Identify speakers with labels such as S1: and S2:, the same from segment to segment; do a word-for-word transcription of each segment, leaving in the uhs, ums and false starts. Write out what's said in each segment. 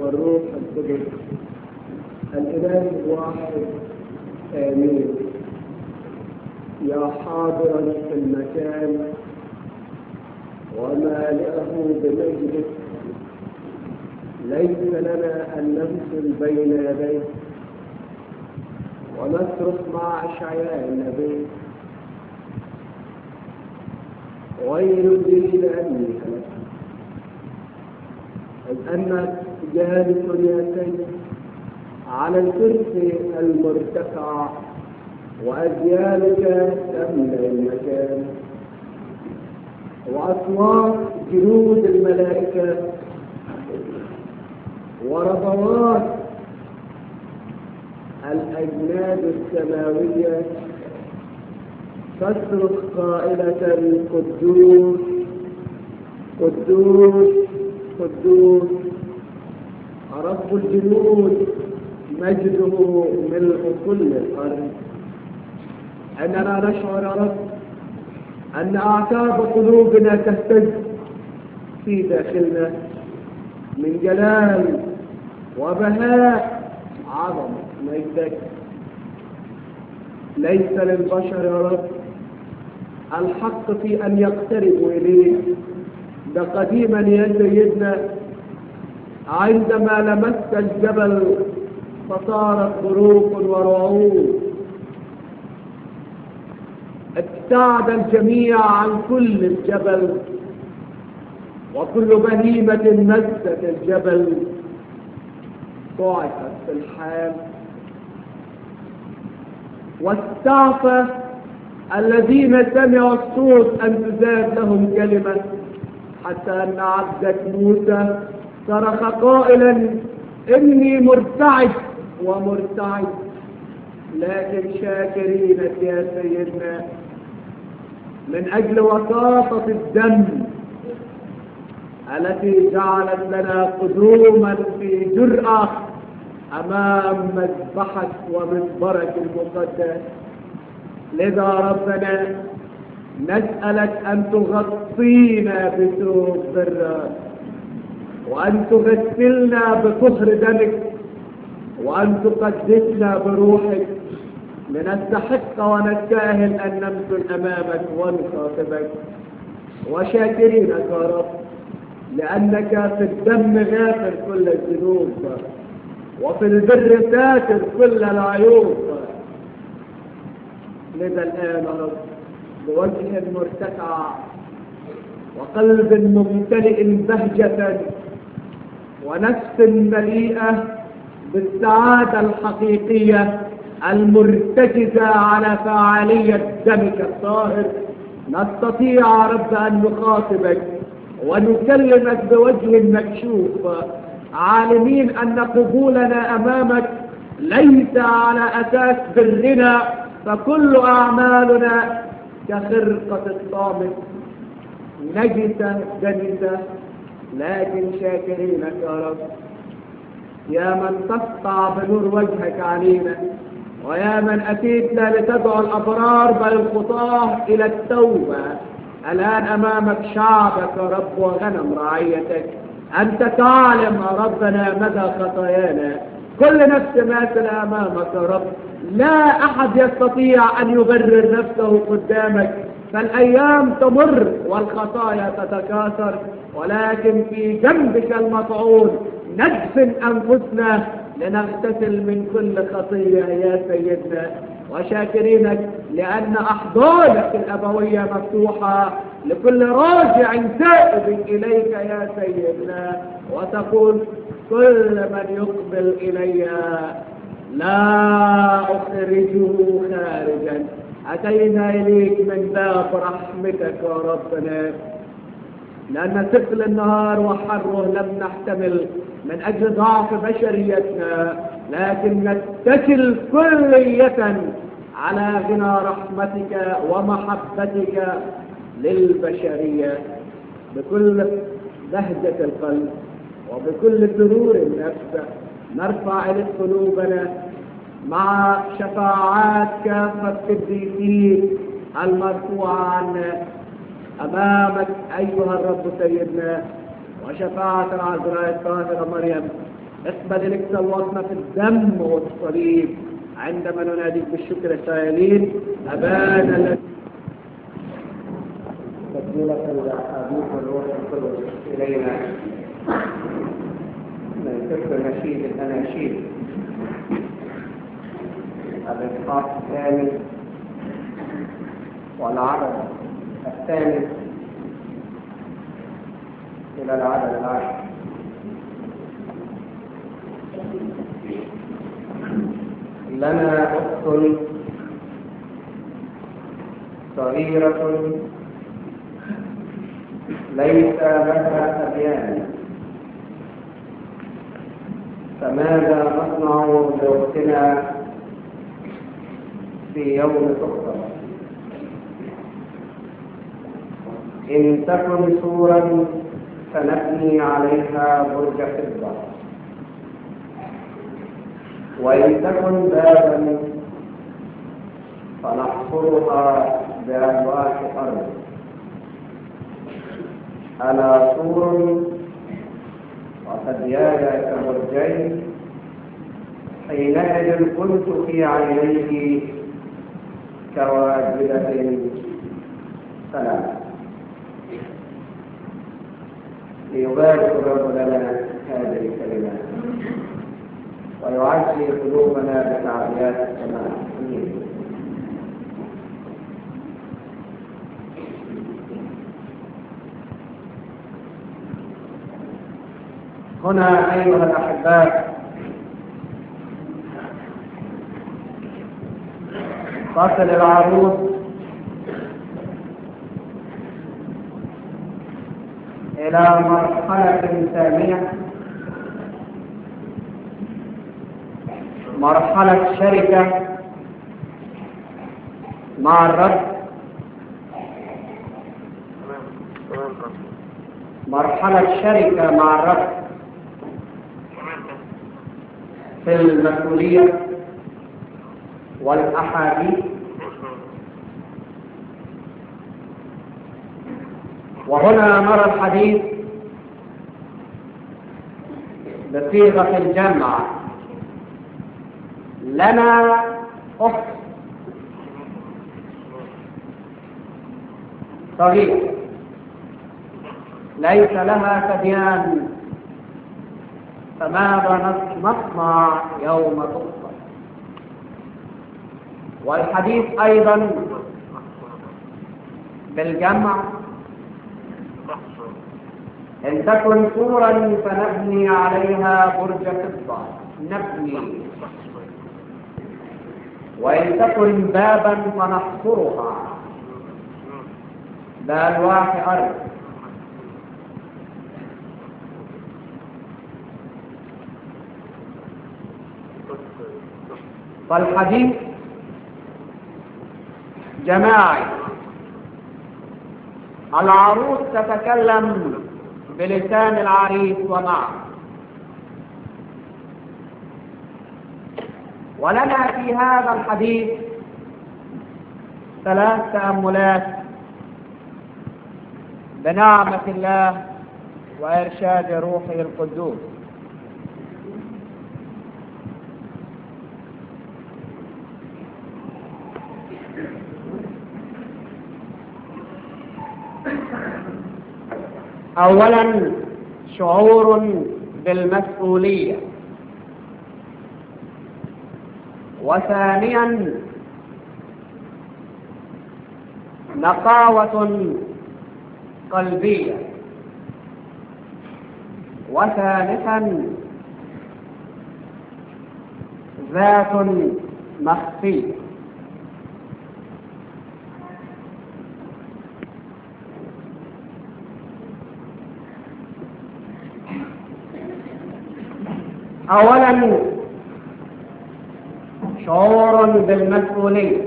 S1: والروح القدس الإله الواحد آمين. يا حاضرا في المكان ومالئه بمجدك، ليس لنا أن نمثل بين يديك ونصرخ مع أشعياء النبي: ويل لي لأني هلكت، إذ أنك جالس يا سيد على الكرسي المرتفع وأجيالك تملأ المكان، وأصوات جنود الملائكة وربوات الأجناد السماوية تصرخ قائلة: قدوس قدوس قدوس رب الجنود، مجده ملء كل الأرض. أننا نشعر يا رب أن أعتاب قلوبنا تهتز في داخلنا من جلال وبهاء عظمة مجدك. ليس للبشر يا رب الحق في أن يقتربوا إليه. ده قديما يا سيدنا عندما لمست الجبل فصارت بروق ورعود، ابتعد الجميع عن كل الجبل، وكل بهيمة مست الجبل ضعفت في الحال، واستعفى الذين سمعوا الصوت أن تزاد لهم كلمة، حتى أن عبدك موسى صرخ قائلا: إني مرتعد ومرتعد. لكن شاكرينك يا سيدنا من أجل وساطة الدم التي جعلت لنا قدوما في جرأة أمام مذبحك ومنبرك المقدس. لذا ربنا نسألك أن تغطينا بثوب برك، وأن تغسلنا بطهر دمك، وأن تقدسنا بروحك، لنستحق ونستاهل أن نمثل أمامك ونخاطبك. وشاكرينك يا رب لأنك في الدم غافر كل الذنوب، وفي البر ساتر كل العيوب. لذا الآن يا رب بوجه مرتفع وقلب ممتلئ بهجة ونفس مليئة بالسعادة الحقيقية المرتكزة على فعالية دمك الطاهر، نستطيع رب أن نخاطبك ونكلمك بوجه مكشوف، عالمين أن قبولنا أمامك ليس على أساس برنا، فكل أعمالنا كخرقة الطامس نجسة دنسة، لكن شاكرينك يا رب يا من تسطع بنور وجهك علينا، ويا من أتيتنا لتدعو الأبرار بل الخطاة إلى التوبة. الآن أمامك شعبك يا رب وغنم رعيتك، أنت تعلم يا ربنا مدى خطايانا، كل نفس ماثل أمامك يا رب، لا أحد يستطيع أن يبرر نفسه قدامك، فالأيام تمر والخطايا تتكاثر، ولكن في جنبك المطعون ندفن أنفسنا لنغتسل من كل خطية يا سيدنا. وشاكرينك لأن أحضانك الأبوية مفتوحة لكل راجع تائب إليك يا سيدنا، وتقول: كل من يقبل إلي لا أخرجه خارجا. أتينا إليك من باب رحمتك يا ربنا، لأن ثقل النهار وحره لم نحتمل من أجل ضعف بشريتنا، لكن نتكل كلية على غنى رحمتك ومحبتك للبشرية. بكل بهجة القلب وبكل سرور النفس نرفع إليك قلوبنا مع شفاعات كافة القديسين المرفوعة عنا أمامك أيها الرب سيدنا، وشفاعة العذراء الطاهرة مريم اقبل لك صلواتنا في الدم والصليب عندما نناديك بالشكر سائلين أبانا الذي تكملة الأحاديث والروح القدس إلينا من سفر نشيد الأناشيد الإصحاح الثامن والعدد الثالث إلى العدد العاشر. لنا أخت صغيرة ليس لها أبيان، فماذا نصنع بأختنا في يوم تخطر؟ إن تكن سورا فنبني عليها برج فضة، وإن تكن بابا فنحصرها بألواح أرض. ألا سور وثدياي كبرجين، حينئذ كنت في عينيه كواجبة سلام. ليبارك الرب لنا هذه الكلمات ويعزي قلوبنا بتعبيات السماء. هنا أيها الأحباء تصل العروس إلى مرحلة ثانية، مرحلة شركة مع الرب، مرحلة شركة مع الرب في المسؤولية والأحاديث. وهنا نرى الحديث بصيغة الجمع. لنا أخت صغيرة ليس لها ثديان، فماذا نصنع يوم تخطر؟ والحديث أيضا بالجمع. إن تكن سورا فنبني عليها برج فضة، نبني. وإن تكن بابا فنحصرها بألواح أرض. فالحديث جماعي. العروس تتكلم بلسان العريس ومعه. ولنا في هذا الحديث ثلاث تأملات بنعمة الله وإرشاد روحه القدوس. أولا شعور بالمسؤولية، وثانيا نقاوة قلبية، وثالثا ذات مخفية. أولا شعور بالمسؤولية.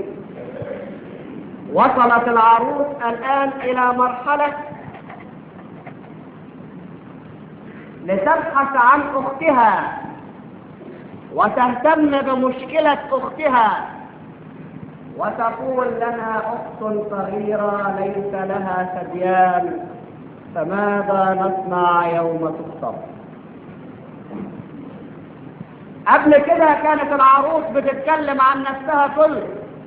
S1: وصلت العروس الآن إلى مرحلة لتبحث عن أختها وتهتم بمشكلة أختها، وتقول لنا أخت صغيرة ليس لها ثديان، فماذا نصنع يوم تخطب؟
S2: قبل كده كانت العروس بتتكلم عن نفسها كله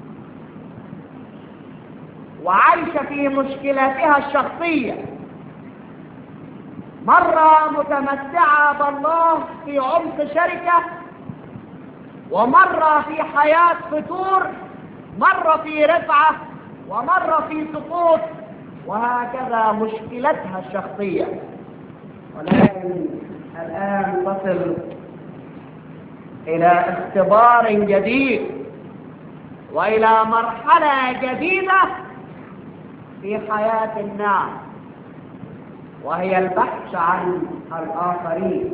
S2: وعايشة في مشكلاتها الشخصية، مرة متمتعة بالله في عمق شركة، ومرة في حياة فتور، مرة في رفعة، ومرة في سقوط، وهكذا مشكلتها الشخصية. ولكن الآن تصل إلى اختبار جديد وإلى مرحلة جديدة في حياة الناس، وهي البحث عن الآخرين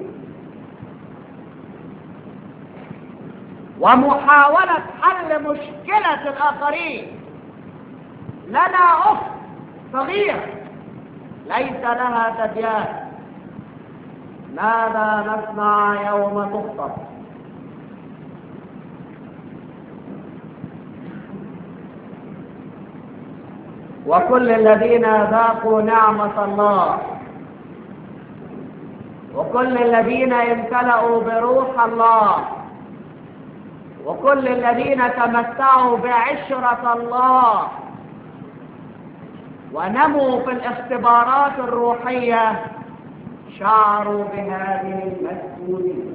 S2: ومحاولة حل مشكلة الآخرين. لنا أخت صغيرة ليس لها تديان، ماذا نصنع يوم تخطب؟ وكل الذين ذاقوا نعمة الله وكل الذين امتلأوا بروح الله وكل الذين تمتعوا بعشرة الله ونموا في الاختبارات الروحية شعروا بهذه المسؤولية.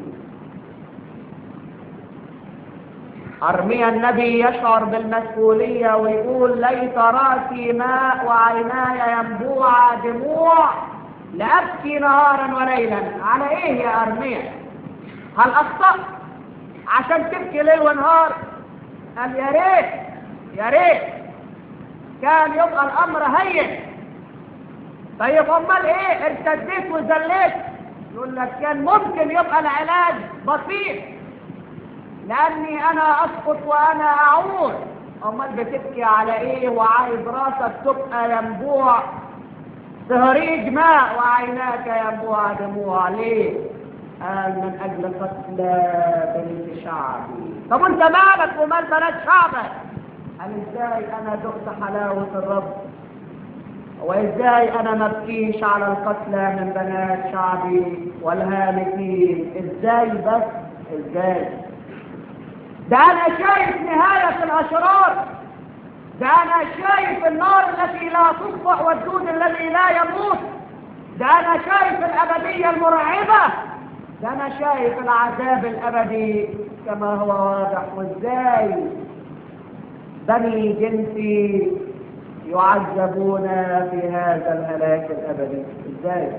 S2: أرميا النبي يشعر بالمسؤولية ويقول: ليت رأسي ماء وعيناي ينبوع دموع لأبكي نهارا وليلا. على إيه يا أرميا؟ هل أخطأت عشان تبكي ليل ونهار؟ قال: يا ريت يا ريت كان يبقى الأمر هين. طيب أمال إيه؟ ارتديت وزليت؟ يقول لك كان ممكن يبقى العلاج بسيط، لأني أنا أسقط وأنا أعود. أمال بتبكي على إيه وعايز راسك تبقى ينبوع صهريج ماء وعيناك ينبوع دموع؟ ليه؟ قال: من أجل قتل بنت شعبي. طب أنت مالك ومال بنات شعبك؟ قال: إزاي أنا دقت حلاوة الرب، وإزاي أنا ما بكيش على القتلى من بنات شعبي والهالكين؟ إزاي بس إزاي؟ ده أنا شايف نهاية الأشرار، ده أنا شايف النار التي لا تطفأ والدود الذي لا يموت، ده أنا شايف الأبدية المرعبة، ده أنا شايف العذاب الأبدي كما هو واضح. وإزاي بني جنسي يعذبون في هذا الهلاك الأبدي؟ إزاي؟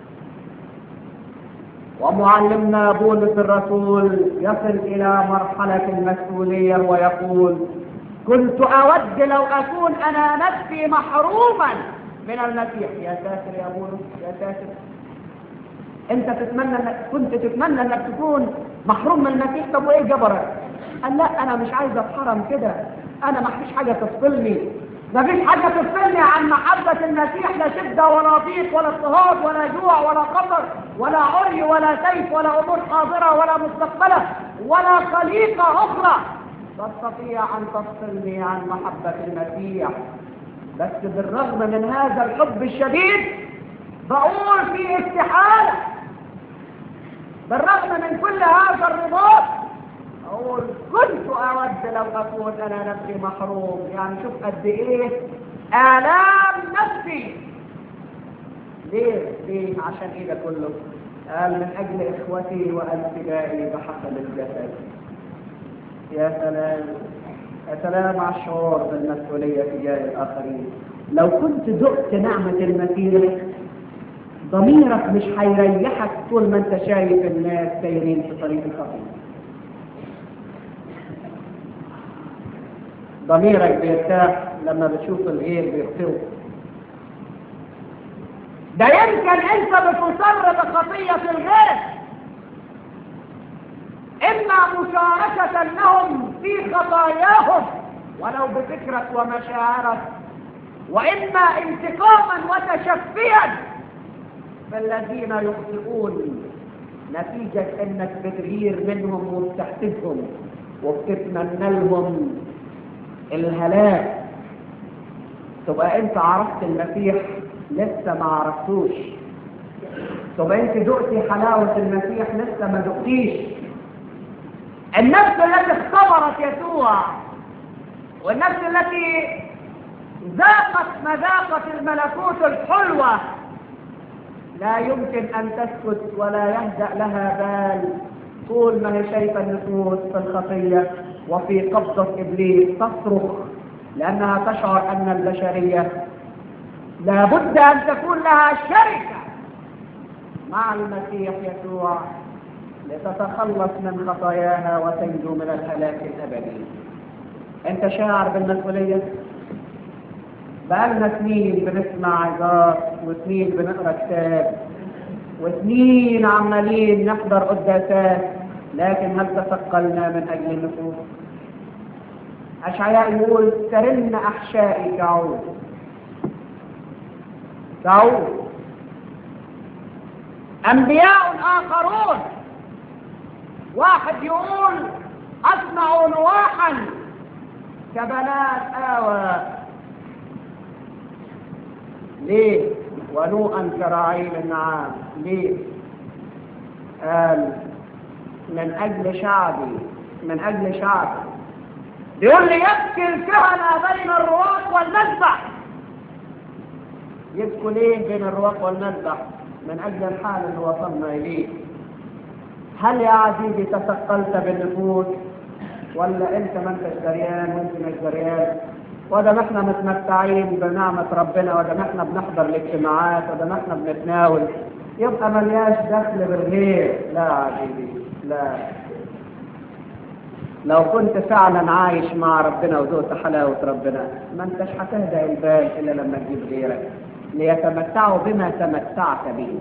S2: ومعلمنا بولس الرسول يصل إلى مرحلة المسؤولية ويقول: كنت أود لو أكون أنا نفسي محروما من المسيح. يا ساتر يا بولس، يا ساتر. أنت تتمنى أنك كنت تتمنى أنك تكون محروم من المسيح؟ طب وإيه جبرك؟ قال: لا، أنا مش عايز أتحرم كده، أنا ما فيش حاجة تفصلني، ما فيش حاجة تفصلني عن محبة المسيح، لا شدة ولا ضيق ولا اضطهاد ولا جوع ولا خطر ولا عري ولا سيف ولا أمور حاضرة ولا مستقبلة ولا خليقة أخرى تستطيع أن تفصلني عن محبة المسيح. بس بالرغم من هذا الحب الشديد بقول في استحالة، بالرغم من كل هذا الرباط أقول كنت أود لو أكون أنا نفسي محروم. يعني شوف قد إيه آلام نفسي. ليه؟ ليه؟ عشان إيه ده كله؟ قال: من أجل إخوتي وأنتبائي بحسب الجسد. يا سلام، يا سلام على الشعور بالمسؤولية تجاه الآخرين. لو كنت ذقت نعمة المسيح ضميرك مش هيريحك طول ما أنت شايف الناس سايرين في طريق الخطيئة. ضميرك بيرتاح لما بتشوف الغير بيخطئوا. ده يمكن انت بتصر بخطية الغير، اما مشاركة لهم في خطاياهم ولو بفكرك ومشاعرك، واما انتقاما وتشفيا بالذين يخطئون نتيجة انك بتغير منهم وبتحسدهم وبتتمنى لهم الهلاك. تبقى انت عرفت المسيح لسه ما عرفتوش، تبقى انت دقتي حلاوة المسيح لسه ما دقتيش. النفس التي اختبرت يسوع والنفس التي ذاقت مذاقة الملكوت الحلوة لا يمكن أن تسكت ولا يهدأ لها بال طول ما هي شايفة النفوس في الخطية وفي قبضة إبليس تصرخ، لأنها تشعر أن البشرية لابد أن تكون لها شركة مع المسيح يسوع لتتخلص من خطاياها وتنجو من الهلاك الأبدي. أنت شاعر بالمسؤولية؟ بقالنا سنين بنسمع عظات وسنين بنقرأ كتاب وسنين عمالين نحضر قداسات، لكن هل تثقلنا من أجل النفوس؟ أشعياء يقول ترن أحشائي كعود كعود. أنبياء آخرون واحد يقول أسمع نواحا كبنات آوى، ليه؟ ونوءا كراعين النعام، ليه؟ قال من أجل شعبي من أجل شعبي. بيقول لي يبكي الكهنة بين الرواق والمذبح. يبكوا ليه بين الرواق والمذبح؟ من أجل الحال اللي وصلنا إليه. هل يا عزيزي تثقلت بالنفوس ولا أنت ما أنتش دريان وأنت مش دريان؟ وده ما احنا متمتعين بنعمة ربنا، وده ما احنا بنحضر الاجتماعات، وده ما احنا بنتناول، يبقى ملياش دخل بالغير. لا يا عزيزي، لا. لو كنت فعلا عايش مع ربنا وذقت حلاوة ربنا ما انتش هتهدأ البال إلا لما تجيب غيرك ليتمتعوا بما تمتعت به،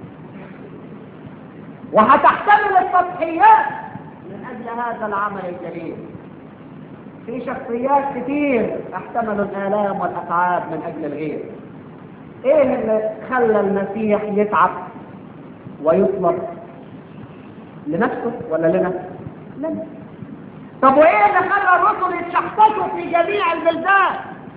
S2: وهتحتمل التضحيات من أجل هذا العمل الجليل. في شخصيات كتير احتملوا الآلام والأتعاب من أجل الغير. ايه اللي خلى المسيح يتعب ويطلب؟ لنفسه ولا لنا؟ لنا. طب وايه اللي خلى الرسل يتشحططوا في جميع البلدان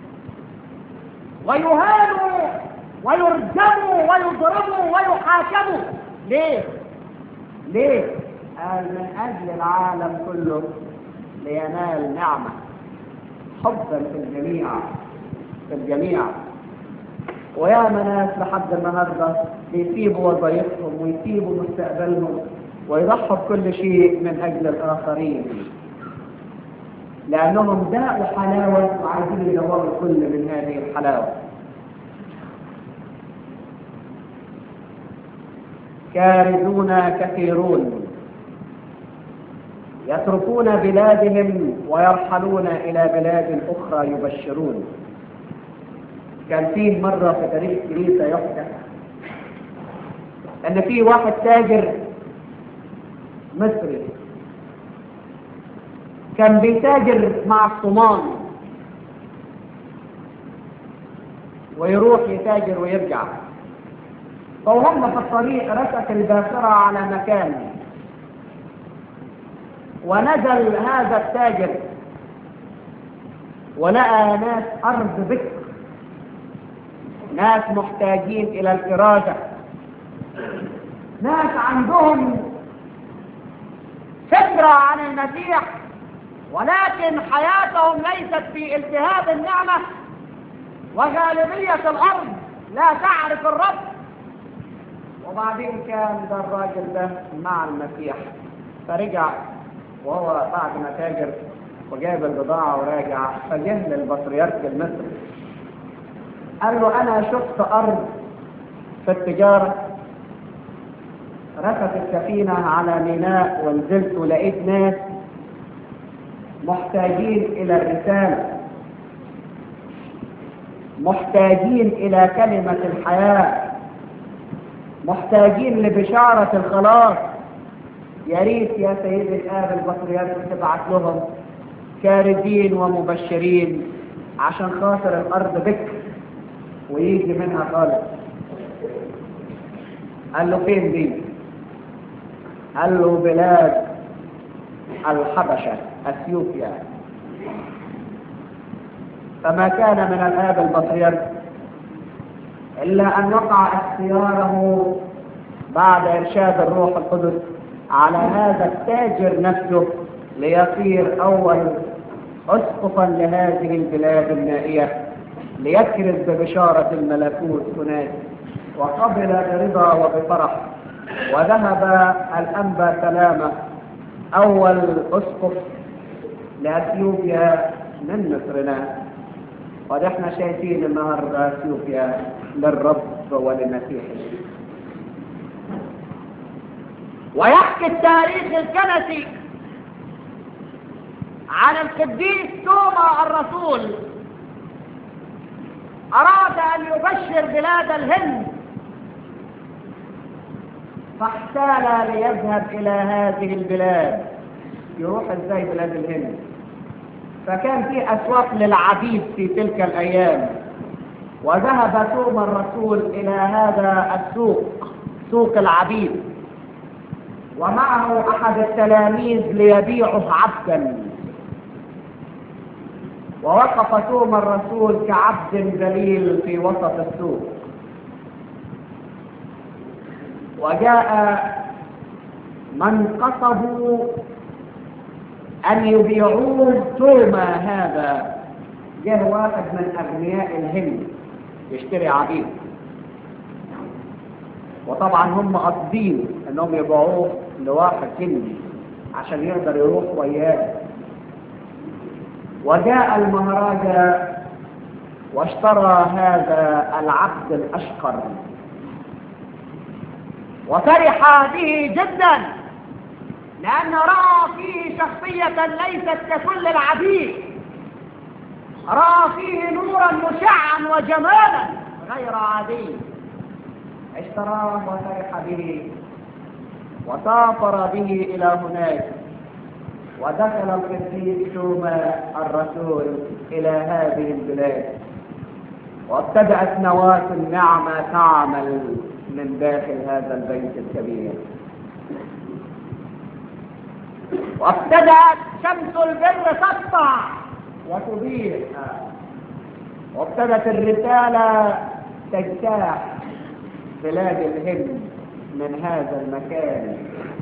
S2: ويهانوا ويرجموا ويضربوا ويحاكموا؟ ليه؟ ليه؟ قال من أجل العالم كله لينال نعمة، حبا في الجميع في الجميع. ويا ناس لحد النهارده بيسيبوا وظائفهم ويسيبوا مستقبلهم ويضحوا بكل شيء من أجل الآخرين، لأنهم ذاقوا حلاوة وعايزين يدوروا كل من هذه الحلاوة. كارثون كثيرون يتركون بلادهم ويرحلون إلى بلاد أخرى يبشرون. كان فيه مرة في تاريخ الكنيسة يحكى أن في واحد تاجر مصري كان بيتاجر مع الصومال ويروح يتاجر ويرجع، فهم في الطريق رست الباخرة على مكان، ونزل هذا التاجر ولقى ناس أرض بكر، ناس محتاجين إلى الإرادة، ناس عندهم فكرة عن المسيح ولكن حياتهم ليست في التهاب النعمة، وغالبية الأرض لا تعرف الرب. وبعدين كان ده الراجل ده مع المسيح، فرجع وهو بعد ما تاجر وجايب البضاعة وراجع، فجه للبطريرك المصري قال له أنا شفت أرض في التجارة، ركبت السفينة على ميناء ونزلت ولقيت ناس محتاجين إلى الرسالة، محتاجين إلى كلمة الحياة، محتاجين لبشارة الخلاص. يا ريت يا سيد الآب البطريرك تبعت لهم كاردين ومبشرين عشان خاطر الأرض بكر ويجي منها خالص. قال له فين دي؟ قال له بلاد الحبشة أثيوبيا. فما كان من الآب البطريرك إلا أن وقع اختياره بعد إرشاد الروح القدس على هذا التاجر نفسه ليصير أول أسقفا لهذه البلاد النائية، ليكرز ببشارة الملكوت هناك. وقبل برضا وبفرح، وذهب الأنبا سلامة أول أسقف لأثيوبيا من مصرنا. ونحن شايفين النهارده أثيوبيا للرب وللمسيح. ويحكي التاريخ الكنسي عن القديس توما الرسول، أراد أن يبشر بلاد الهند، فاحتال ليذهب إلى هذه البلاد. يروح ازاي بلاد الهند؟ فكان في أسواق للعبيد في تلك الأيام، وذهب توما الرسول إلى هذا السوق، سوق العبيد، ومعه أحد التلاميذ ليبيعه عبدا. ووقف توما الرسول كعبد ذليل في وسط السوق، وجاء من قصدوا أن يبيعوه توما هذا. جاء واحد من أغنياء الهند يشتري عبيد، وطبعا هم قاصدين انهم يبيعوه لواحد هندي عشان يقدر يروح وياه. وجاء المهراجة واشترى هذا العبد الأشقر، وفرح به جدا، لأنه رأى فيه شخصية ليست ككل العبيد، رأى فيه نورا مشعا وجمالا غير عادي. اشتراه وفرح به، وسافر به إلى هناك، ودخل القديس توما الرسول إلى هذه البلاد، وابتدأت نواة النعمة تعمل من داخل هذا البيت الكبير، وابتدأت شمس البر تسطع وتضيء، وابتدت الرسالة تجتاح بلاد الهند من هذا المكان.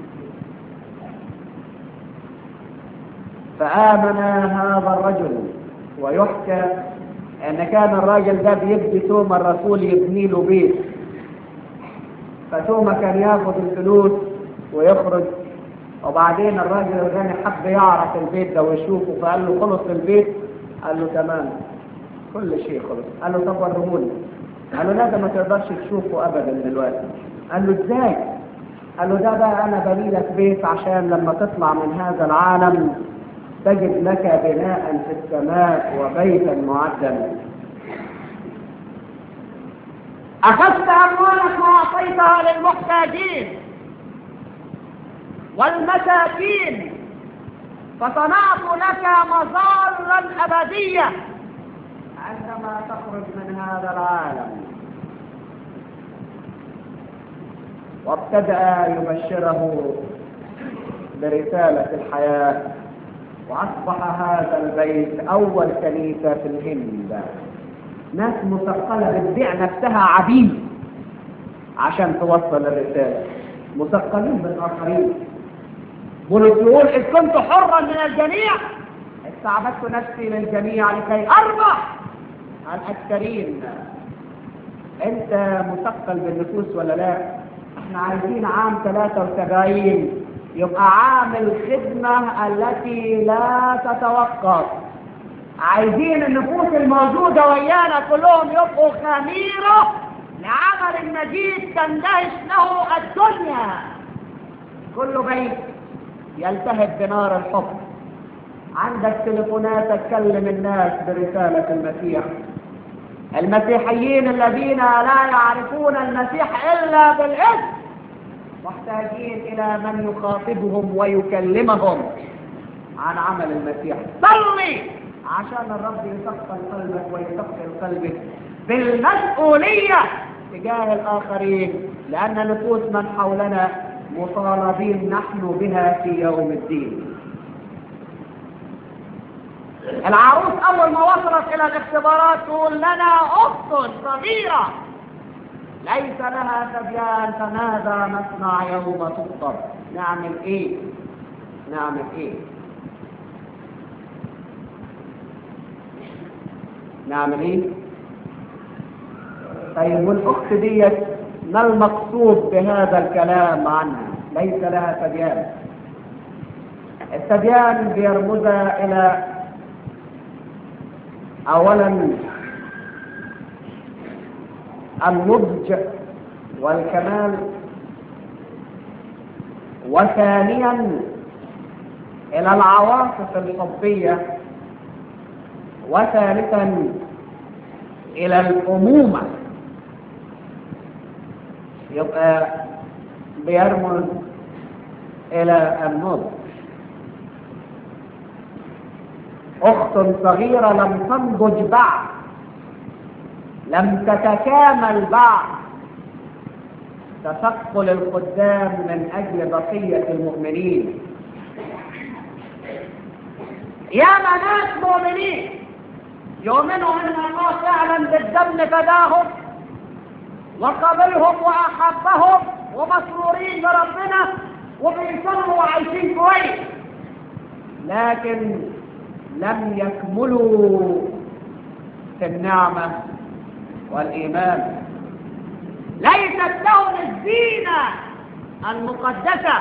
S2: فآمن هذا الرجل، ويحكى أن كان الراجل ده بيبدي توما الرسول يبني له بيت، فتوما كان ياخذ الفلوس ويخرج، وبعدين الراجل الغني حب يعرف البيت ده ويشوفه، فقال له خلص البيت؟ قال له تمام، كل شيء خلص. قال له طب وريهولي. قال له لا، ده ما تقدرش تشوفه ابدا دلوقتي. قال له ازاي؟ قال له ده بقى انا بني لك بيت عشان لما تطلع من هذا العالم تجد لك بناء في السماء وبيتا معدا. اخذت اموالك واعطيتها للمحتاجين والمساكين، فصنعت لك مظالا ابديه عندما تخرج من هذا العالم. وابتدأ يبشره برسالة الحياة، وأصبح هذا البيت أول كنيسة في الهند. ناس مثقلة بتبيع نفسها عبيد عشان توصل الرسالة، مثقلين بالآخرين. بولس يقول إذ كنت حرا من الجميع استعبدت نفسي للجميع لكي أربح الأكثرين. أنت مثقل بالنفوس ولا لا؟ احنا عايزين عام ثلاثة وسبعين يبقى عام الخدمة التي لا تتوقف. عايزين النفوس الموجودة ويانا كلهم يبقوا خميرة لعمل مجيد تندهش له الدنيا. كل بيت يلتهب بنار الحب. عندك تليفونات تكلم الناس برسالة المسيح. المسيحيين الذين لا يعرفون المسيح إلا بالاسم محتاجين إلى من يخاطبهم ويكلمهم عن عمل المسيح. صلي عشان الرب يثقل قلبك ويثقل قلبك بالمسؤولية تجاه الآخرين، لأن نفوس من حولنا مطالبين نحن بها في يوم الدين. العروس أول ما وصلت إلى الاختبارات تقول لنا أخت صغيرة ليس لها صبيان، فماذا نصنع يوم تفطر؟ نعمل إيه؟ نعمل إيه؟ نعمل ايه؟ طيب والاخت ديت ما المقصود بهذا الكلام عنها؟ ليس لها تبيان. التبيان بيرمز الى اولا النضج والكمال، وثانيا الى العواطف الحبيه، وثالثا الى الامومه. يبقى بيرمز الى النضج. اخت صغيره لم تنضج بعد، لم تتكامل بعد، تثقل الخدام من اجل بقيه المؤمنين. يا ناس مؤمنين يؤمنوا ان الله فعلا بالدم فداهم وقبلهم واحبهم ومسرورين بربنا وبيصلوا وعايشين كويس، لكن لم يكملوا في النعمه والايمان. ليست لهم الزينه المقدسه،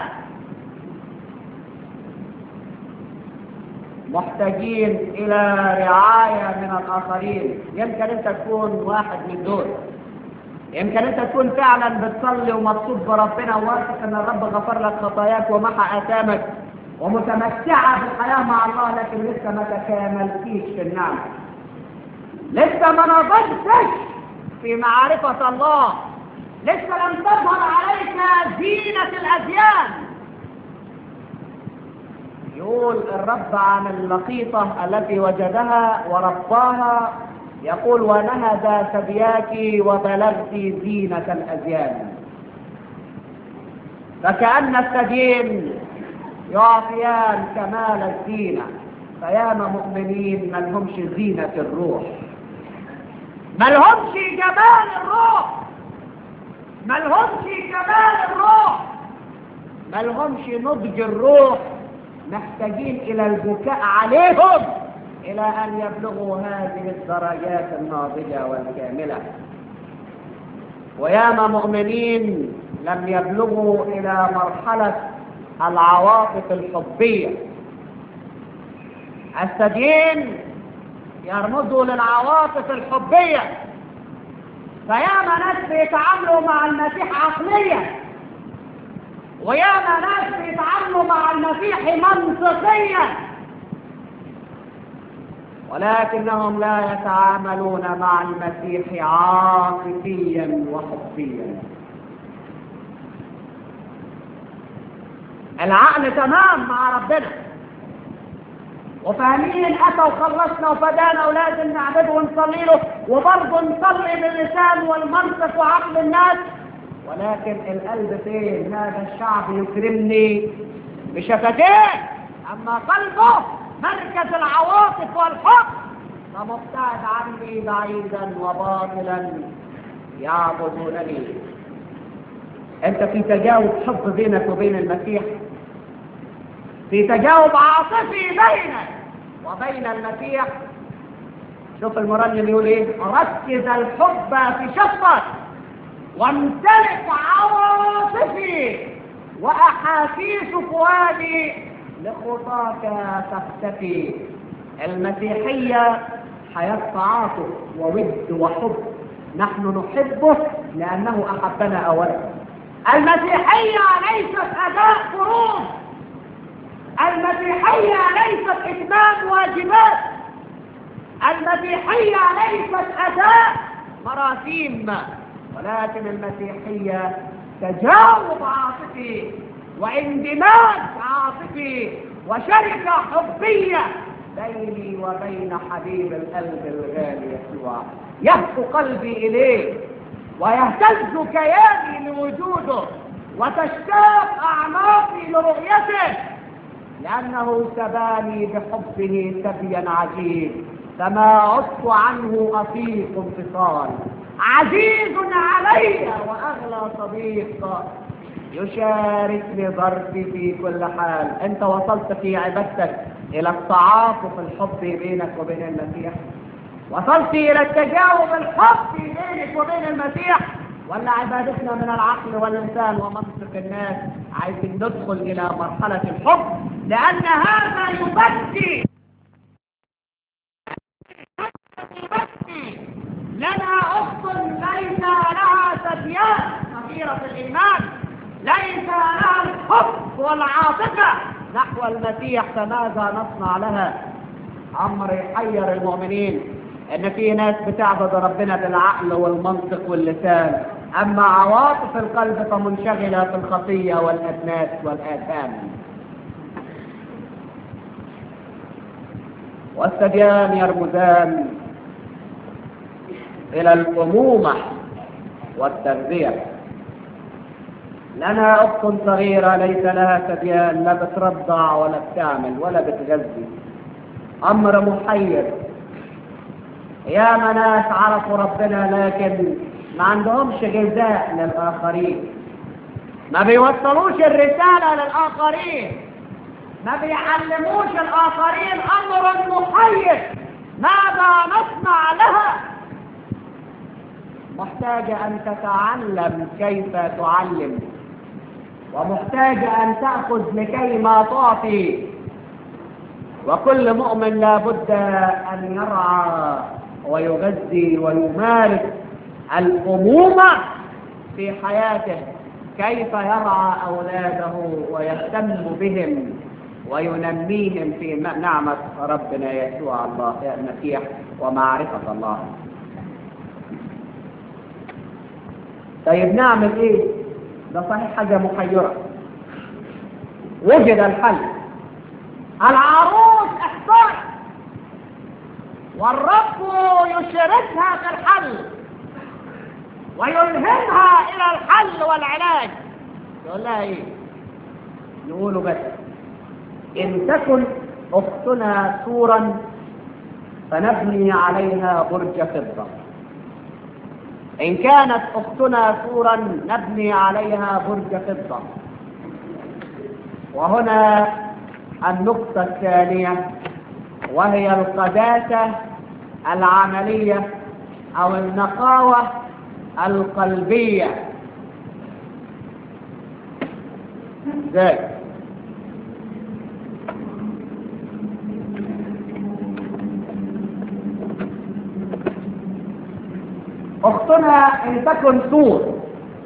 S2: محتاجين الى رعايه من الاخرين. يمكن انت تكون واحد من دول، يمكن انت تكون فعلا بتصلي ومبسوط بربنا وواثق ان الرب غفر لك خطاياك ومحى اثامك ومتمتعه بالحياه مع الله، لكن لسه ما تكاملتيش في النعمه، لسه ما نضجتش في معرفه الله، لسه لم تظهر عليك زينه الاديان. يقول الرب عن اللقيطة التي وجدها ورباها، يقول ونهد ثدياك وبلغت زينة الأزيان. فكأن الثديين يعطيان كمال الزينة، فياما مؤمنين ما لهمش زينة الروح، ما لهمش جمال الروح، ما لهمش جمال الروح، ما لهمش نضج الروح. محتاجين الى البكاء عليهم الى ان يبلغوا هذه الدرجات الناضجه والكامله. وياما مؤمنين لم يبلغوا الى مرحله العواطف الحبيه. الثديين يرمزوا للعواطف الحبيه، فياما ناس بيتعاملوا مع المسيح عقليا، وياما ناس بيتعاملوا مع المسيح منطقيا، ولكنهم لا يتعاملون مع المسيح عاطفيا وحبيا. العقل تمام مع ربنا وفاهمين اتى وخلصنا وفدانا ولازم نعبده ونصلي له، وبرضه نصلي باللسان والمنطق وعقل الناس، ولكن القلب فين؟ هذا الشعب يكرمني بشفتيه، اما قلبه مركز العواطف والحب فمبتعد عني بعيدا وباطلا يعبدونني. انت في تجاوب حب بينك وبين المسيح، في تجاوب عاطفي بينك وبين المسيح. شوف المرنم يقول ايه: ركز الحب في شفك وامتلك عواطفي واحاسيس فؤادي لخطاك تختفي. المسيحيه حياه تعاطف وود وحب، نحن نحبه لانه احبنا اولا. المسيحيه ليست اداء فروض، المسيحيه ليست اتمام واجبات، المسيحيه ليست اداء مراسيم، ولكن المسيحية تجاوب عاطفي واندماج عاطفي وشركة حبية بيني وبين حبيب القلب الغالي يسوع. يهفو قلبي إليه ويهتز كياني لوجوده وتشتاق أعماقي لرؤيته، لأنه سباني بحبه سبيا عجيب، فما عدت عنه أطيق انفصال. عزيز علي واغلى صديق يشاركني ضربي في كل حال. انت وصلت في عبادتك الى التعاطف الحبي بينك وبين المسيح، وصلت إلى التجاوب الحقي بينك وبين المسيح، ولا عبادتنا من العقل واللسان ومنطق الناس؟ عايزين ندخل إلى مرحلة الحب، لأن هذا يبكي لنا أخت ليس لها ثديان صغيرة الإيمان، ليس لها الحب والعاطفة نحو المسيح، فماذا نصنع لها؟ أمر يحير المؤمنين إن في ناس بتعبد ربنا بالعقل والمنطق واللسان، أما عواطف القلب فمنشغلة في الخطية والأدناس والآثام. والثديان يرمزان إلى الأمومة والتربية. لنا أخت صغيرة ليس لها ثديان، لا بترضع ولا بتعمل ولا بتغذي. أمر محير. يا ناس عرفوا ربنا لكن ما عندهمش جزاء للآخرين، ما بيوصلوش الرسالة للآخرين، ما بيعلموش الآخرين. أمر محير. ماذا نصنع لها؟ محتاجة أن تتعلم كيف تعلم، ومحتاجة أن تأخذ لكي ما تعطي. وكل مؤمن لا بد أن يرعى ويغذي ويمارس الأمومة في حياته، كيف يرعى أولاده ويهتم بهم وينميهم في نعمة ربنا يسوع الله المسيح ومعرفة الله. طيب نعمل ايه؟ ده صحيح حاجة محيرة. وجد الحل. العروس احتار والرب يشركها في الحل ويلهمها الى الحل والعلاج. يقول لها ايه؟ يقولوا بس ان تكن اختنا سورا فنبني عليها برج فضة. إن كانت أختنا سورا نبني عليها برج فضة. وهنا النقطة الثانية وهي القداسة العملية أو النقاوة القلبية. ازاي؟ أختنا إن تكن سور.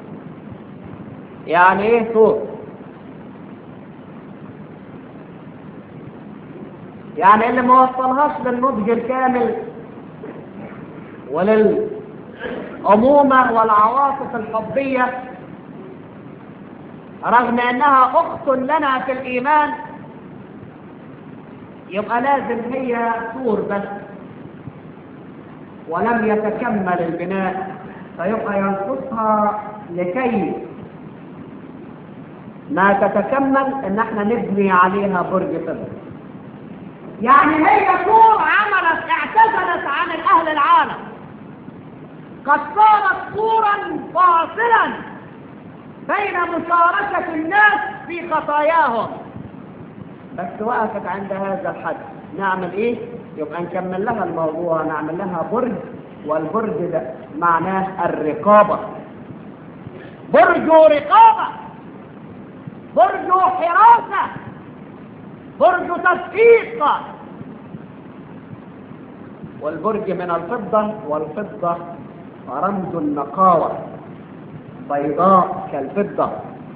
S2: يعني إيه سور؟ يعني اللي ما وصلهاش للنضج الكامل وللأمومة والعواطف الحبية، رغم أنها أخت لنا في الإيمان، يبقى لازم هي سور بس ولم يتكمل البناء، فيبقى ينقصها لكي ما تتكمل ان احنا نبني عليها برج فضة. يعني هي سور عملت اعتزلت عن الاهل العالم، قد صارت سورا فاصلا بين مشاركة الناس في خطاياهم، بس وقفت عند هذا الحد. نعمل ايه؟ يبقى نكمل لها الموضوع، نعمل لها برج، والبرج ده معناه الرقابة. برج رقابة، برج حراسة، برج تدقيق. والبرج من الفضة، والفضة رمز النقاوة، بيضاء كالفضة.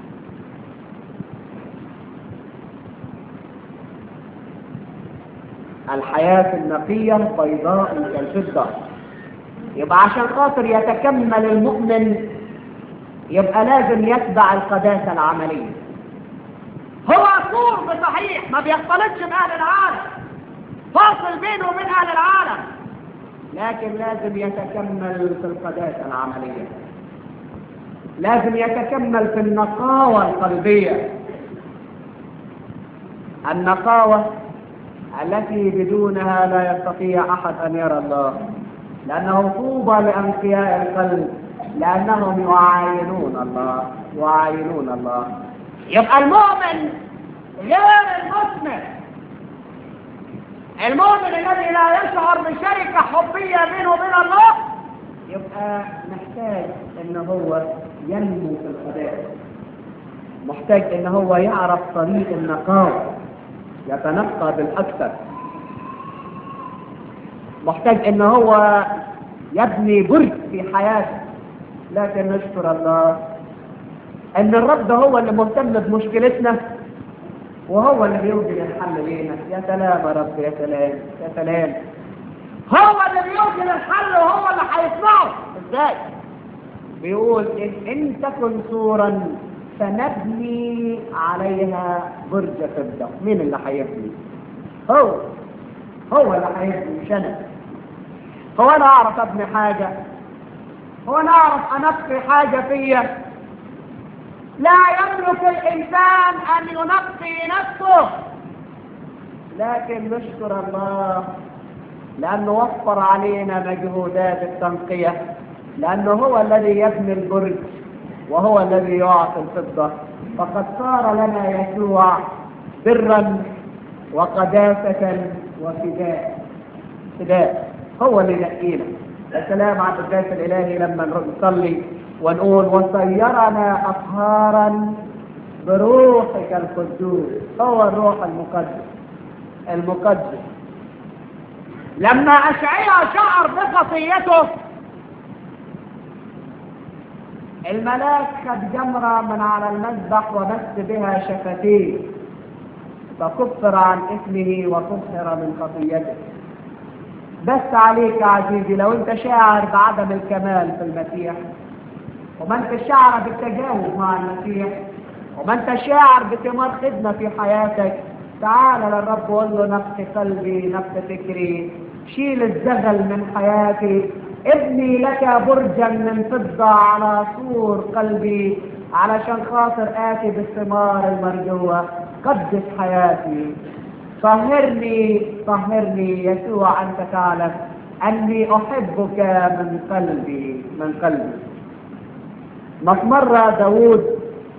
S2: الحياة النقية بيضاء كالفضة. يبقى عشان خاطر يتكمل المؤمن يبقى لازم يتبع القداسة العملية. هو سور بصحيح، ما بيختلطش بأهل العالم، فاصل بينه وبين أهل العالم، لكن لازم يتكمل في القداسة العملية، لازم يتكمل في النقاوة القلبية، النقاوة التي بدونها لا يستطيع أحد أن يرى الله، لأنه طوبى لأنقياء القلب لأنهم يعاينون الله، يعاينون الله. يبقى المؤمن غير المثمر المؤمن الذي لا يشعر بشركة حبية بينه وبين الله يبقى محتاج ان هو ينمو في القداسة، محتاج ان هو يعرف طريق النقاوة، يتنقى بالاكثر، محتاج ان هو يبني برج في حياته. لكن نشكر الله ان الرب هو اللي مهتم بمشكلتنا وهو اللي بيوجد الحل لينا. يا سلام يا رب، يا سلام يا سلام، هو اللي بيوجد الحل وهو اللي هيصنعه. ازاي؟ بيقول ان, إن تكن سورا فنبني عليها برج فضة. مين اللي هيبني؟ هو هو اللي هيبني مش انا. هو انا اعرف ابني حاجة؟ هو انا اعرف انقي حاجة فيا؟ لا يملك الانسان ان ينقي نفسه. لكن نشكر الله لانه وفر علينا مجهودات التنقية، لانه هو الذي يبني البرج وهو الذي يعطي الفضة. فقد صار لنا يسوع برا وقداسة وفداء. فداء هو اللي ينقينا. السلام على القداس الالهي لما نصلي ونقول وصيرنا اطهارا بروحك القدوس. هو الروح المقدس المقدس. لما اشعياء شعر بخطيته الملاك خد جمرة من على المذبح ومس بها شفتيه فكفر عن اسمه وطهر من خطيته. بس عليك يا عزيزي لو انت شاعر بعدم الكمال في المسيح، وما انت شاعر بالتجاوز مع المسيح، وما انت شاعر بثمار خدمة في حياتك، تعال للرب وقول له نقي قلبي نقي فكري، شيل الزغل من حياتي، ابني لك برجا من فضة على سور قلبي علشان خاطر آتي بالثمار المرجوة. قدس حياتي، طهرني طهرني يسوع. أنت تعلم أني أحبك من قلبي من قلبي. مرة داود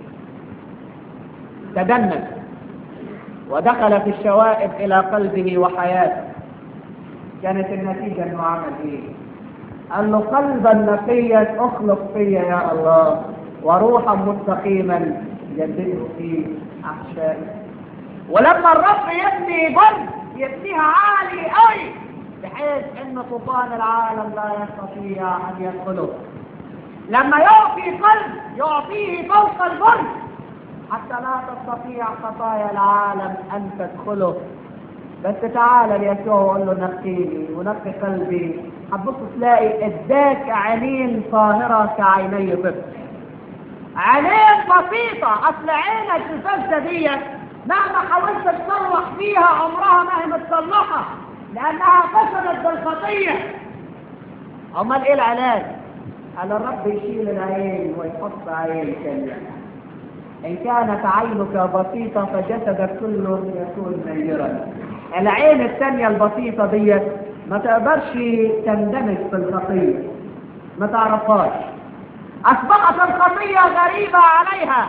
S2: تدنس ودخل في الشوائب إلى قلبه وحياته. كانت النتيجة أنه عمل إيه؟ قال له قلبا نقيا اخلق فيا يا الله، وروحا مستقيما جدده في احشائي. ولما الرب يبني برج يبنيها عالي قوي بحيث ان طوفان العالم لا يستطيع ان يدخله. لما يعطي قلب يعطيه فوق البرج حتى لا تستطيع خطايا العالم ان تدخله. بس تعال ليسوع وقول له نقيني ونقي قلبي. هتبص تلاقي اداك عينين طاهره كعيني طفل، عينين بسيطه. اصل عينك الفلسه ديت مهما حاولت تصلح فيها عمرها ما هي متصلحه لانها فسدت بالخطيه. امال ايه العلاج؟ قال الرب يشيل العين ويحط عين ثانيه. ان كانت عينك بسيطه فجسدك كله يكون نيرا. العين الثانيه البسيطه ديت ما تقدرش تندمج في الخطيه، ما تعرفهاش، اصبحت الخطيه غريبه عليها،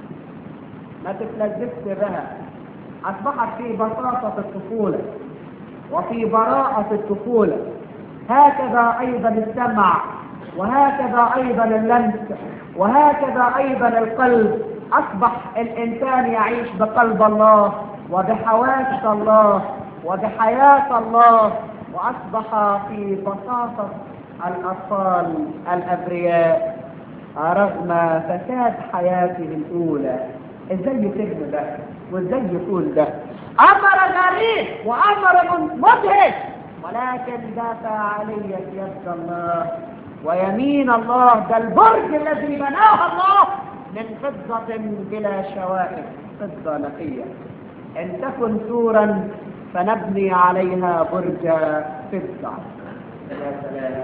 S2: ما تتلذذش بها. اصبحت في بساطه الطفوله وفي براءه الطفوله. هكذا ايضا السمع، وهكذا ايضا اللمس، وهكذا ايضا القلب. اصبح الانسان يعيش بقلب الله وبحواس الله وبحياه الله، واصبح في بساطه الاطفال الابرياء رغم فساد حياته الاولى. ازاي يتم ده وازاي يكون ده؟ امر غريب وامر مدهش، ولكن ده فعاليه يد الله ويمين الله. ده البرج الذي بناه الله من فضه بلا شوائب، فضه نقيه. ان تكن سورا فنبني عليها برج فضه. يا سلام،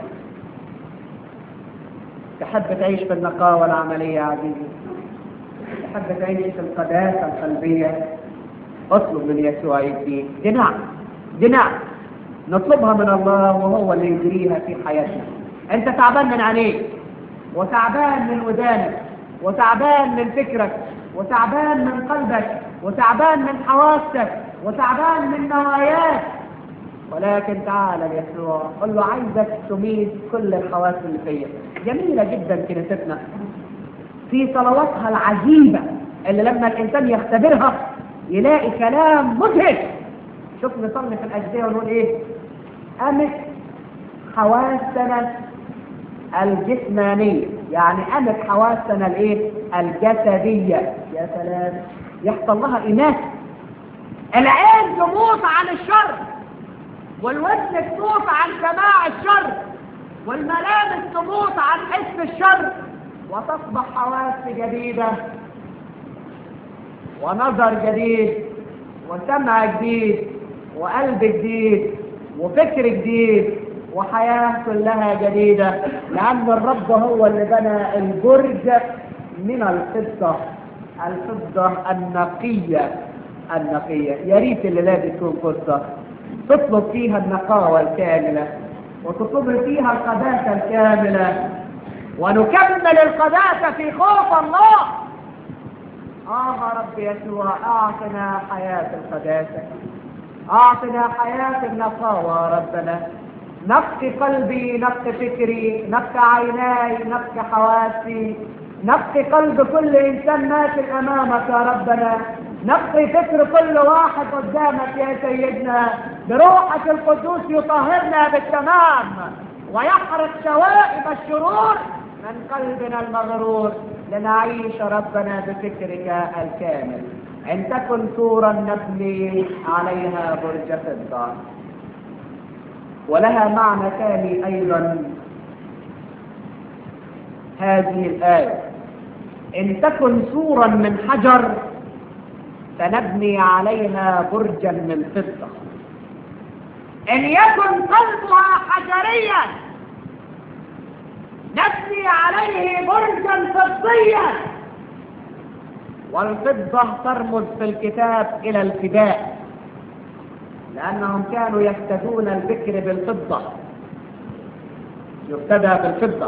S2: تحب تعيش في النقاوه العمليه يا عزيزي؟ تحب تعيش في القداسه القلبيه؟ اطلب من يسوع يديك. دي نعم، دي نعم نطلبها من الله وهو اللي يجريها في حياتنا. انت تعبان من عينيك، وتعبان من ودانك، وتعبان من فكرك، وتعبان من قلبك، وتعبان من حواسك، وتعبان من نواياك. ولكن تعالى ليسوع قل له عايزك تميت كل الحواس اللي فيا. جميلة جدا كنيستنا في صلواتها العجيبة اللي لما الإنسان يختبرها يلاقي كلام مدهش. شوف نصلي في الأجزية ونقول إيه؟ أمت حواسنا الجسمانية، يعني أمت حواسنا الإيه؟ الجسدية. يا سلام، يحصل لها إيمان. العين تموت عن الشر، والودن تموت عن سماع الشر، والملامس تموت عن حس الشر، وتصبح حواس جديدة ونظر جديد وسمع جديد وقلب جديد وفكر جديد وحياة كلها جديدة، لأن الرب هو اللي بنى البرج من الفضة، الفضة النقية النقية. يا ريت اللي لا تكون فرصة تطلب فيها النقاوة الكاملة وتطلب فيها القداسة الكاملة، ونكمل القداسة في خوف الله. آه رب يسوع، أعطنا حياة القداسة، أعطنا حياة النقاوة ربنا. نقي قلبي، نقي فكري، نقي عيناي، نقي حواسي، نقي قلب كل إنسان ماشي أمامك يا ربنا، نقي فكر كل واحد قدامك يا سيدنا، بروحك القدوس يطهرنا بالتمام ويحرق شوائب الشرور من قلبنا المغرور، لنعيش ربنا بفكرك الكامل. إن تكن سورا نبني عليها برج فضة. ولها معنى ثاني أيضا هذه الآية: إن تكن سورا من حجر فنبني عليها برجا من فضة. إن يكن قلبها حجريا نبني عليه برجا فضيا. والفضة ترمز في الكتاب إلى الفداء، لأنهم كانوا يفتدون البكر بالفضة، يفتدى بالفضة،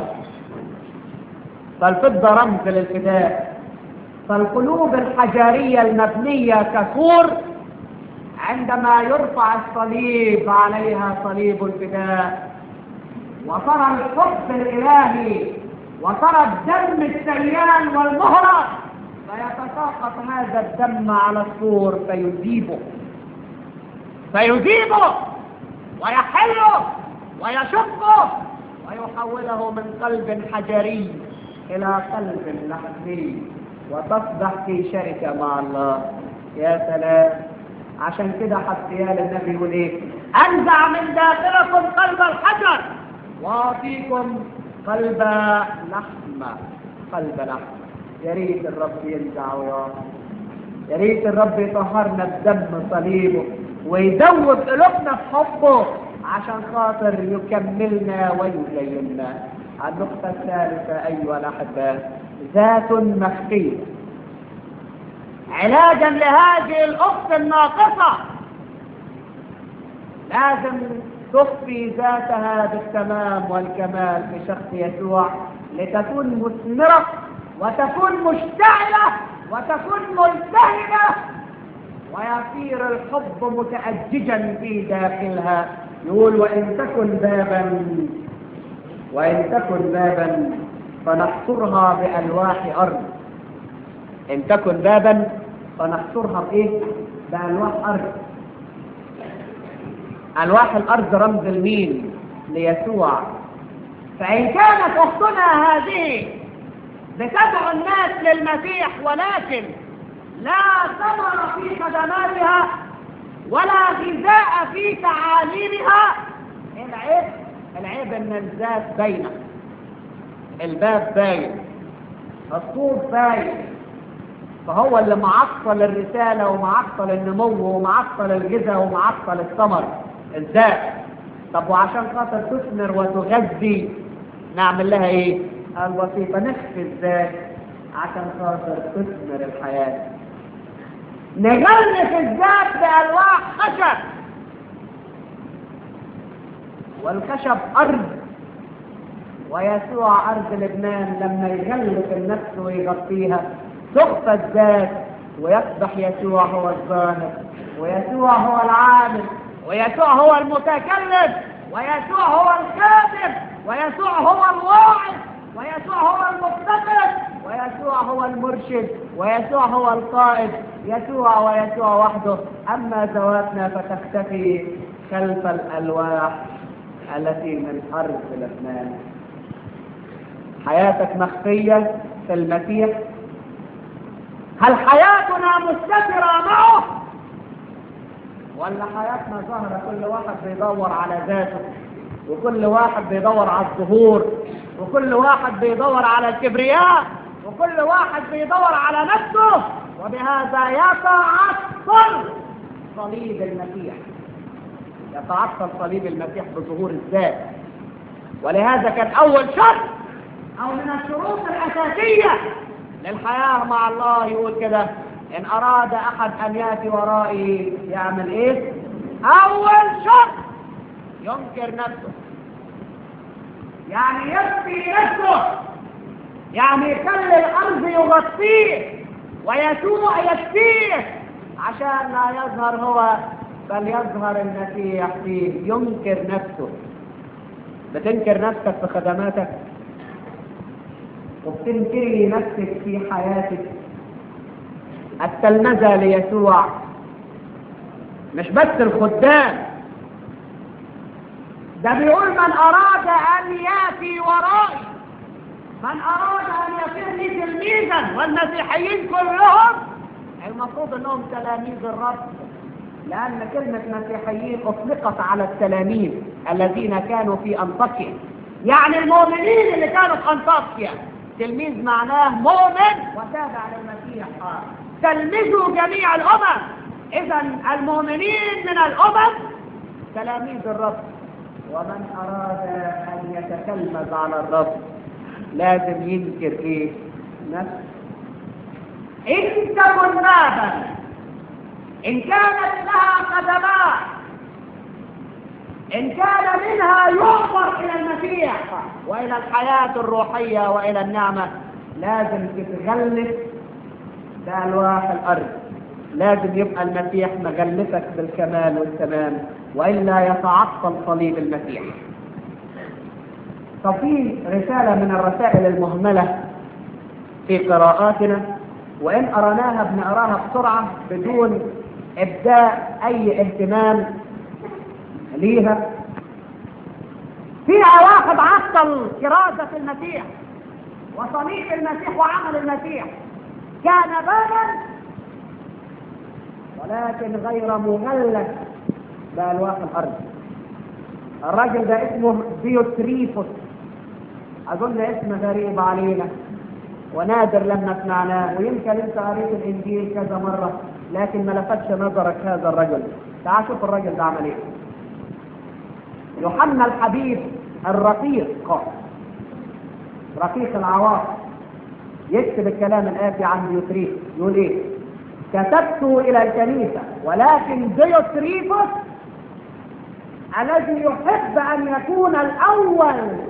S2: فالفضة رمز للفداء. فالقلوب الحجرية المبنية كسور عندما يرفع الصليب عليها صليب الفداء، وترى الحب الإلهي وترى الدم السيان والمهرة، فيتساقط هذا الدم على السور فيذيبه فيذيبه ويحله ويشقه ويحوله من قلب حجري إلى قلب لحمي، وتصبح في شركة مع الله. يا سلام! عشان كده حسيال النبي يقول ايه؟ انزع من داخلكم قلب الحجر واعطيكم قلب لحم، قلب لحم. يا ريت الرب ينزع ويعطي، يا ريت الرب يطهرنا بدم صليبه ويزود قلوبنا في حبه عشان خاطر يكملنا ويزيننا. النقطة الثالثة أيها الأحباء: ذات مخفية. علاجا لهذه الأخت الناقصة لازم تخفي ذاتها بالتمام والكمال في شخص يسوع، لتكون مثمرة وتكون مشتعلة وتكون ملتهبة، ويصير الحب متأججا في داخلها. يقول: وإن تكن بابا وإن تكن بابا فنحصرها بألواح أرض. إن تكن بابا فنحصرها بإيه؟ بألواح أرض. ألواح الأرض رمز المين؟ ليسوع. فإن كانت أختنا هذه بتدعو الناس للمسيح ولكن لا ثمر في خدماتها ولا غذاء في تعاليمها، العيب العيب ان الذات باينه، الباب باين، السور باين، فهو اللي معطل الرساله ومعطل النمو ومعطل الغذاء ومعطل الثمر، الذات. طب وعشان خاطر تثمر وتغذي نعمل لها ايه؟ الوظيفه نخفي الذات عشان خاطر تثمر الحياه. نغلف الذات بألواح خشب، والخشب أرض، ويسوع أرض لبنان. لما يغلف النفس ويغطيها تخفى الذات ويصبح يسوع هو الظاهر، ويسوع هو العامل، ويسوع هو المتكلم، ويسوع هو الكاتب، ويسوع هو الواعظ، ويسوع هو المفتقد، ويسوع هو المرشد، ويسوع هو القائد. يسوع ويسوع وحده. أما ذواتنا فتختفي خلف الألواح التي من أرض الأثمان. حياتك مخفية في المسيح؟ هل حياتنا مستترة معه؟ ولا حياتنا ظاهرة كل واحد بيدور على ذاته، وكل واحد بيدور على الظهور، وكل واحد بيدور على الكبرياء، وكل واحد بيدور على نفسه، وبهذا يتعطل صليب المسيح. يتعطل صليب المسيح بظهور الذات. ولهذا كان أول شرط أو من الشروط الأساسية للحياة مع الله يقول كده: إن أراد أحد أن يأتي ورائي يعمل إيه؟ أول شرط ينكر نفسه، يعني يكفي نفسه، يعني يخلي الأرض يغطيه ويسوع يكفيه عشان لا يظهر هو بل يظهر المسيح فيه. ينكر نفسه. بتنكر نفسك في خدماتك، وبتنكري نفسك في حياتك. التلمذة ليسوع مش بس الخدام، ده بيقول من أراد أن يأتي ورائي، من أراد أن يصير لي تلميذا. والمسيحيين كلهم المفروض أنهم تلاميذ الرب، لأن كلمة مسيحيين أطلقت على التلاميذ الذين كانوا في أنطاكيا، يعني المؤمنين اللي كانوا في أنطاكيا. تلميذ معناه مؤمن وتابع للمسيح. تلمذوا جميع الأمم. إذا المؤمنين من الأمم تلاميذ الرب. ومن أراد أن يتكلم على الرب لازم ينكر إيه؟ نفسه. إن تكن بابا، إن كانت لها قدمات، إن كان منها يؤمر إلى المسيح وإلى الحياة الروحية وإلى النعمة، لازم تتغلف بألواح الأرض. لازم يبقى المسيح مغلفك بالكمال والتمام، وإلا يتعطل صليب المسيح. ففي رسالة من الرسائل المهملة في قراءاتنا، وإن أرناها بنقراها بسرعة بدون إبداء أي اهتمام ليها. فيها واحد عطل كرازة المسيح وصليب المسيح وعمل المسيح. كان بابا ولكن غير مغلف بألواح الأرض. الراجل ده اسمه ديوتريفوس. أظن اسم غريب علينا ونادر لما سمعناه، ويمكن انت قريت الإنجيل كذا مرة لكن ما لفتش نظرك هذا الرجل. تعال شوف الرجل ده عمل ايه. يوحنا الحبيب الرقيق، رقيق العواطف، يكتب الكلام الآتي عن ديوتريفوس. يقول ايه؟ كتبت إلى الكنيسة، ولكن ديوتريفوس الذي يحب أن يكون الأول